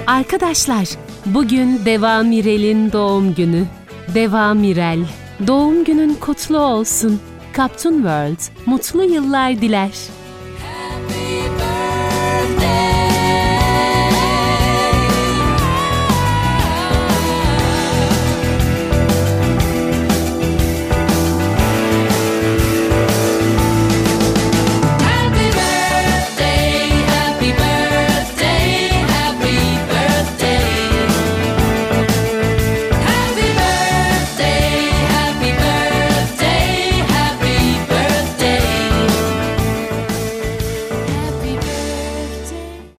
Arkadaşlar, bugün Deva Mirel'in doğum günü. Deva Mirel, doğum günün kutlu olsun. Kaptun World, mutlu yıllar diler.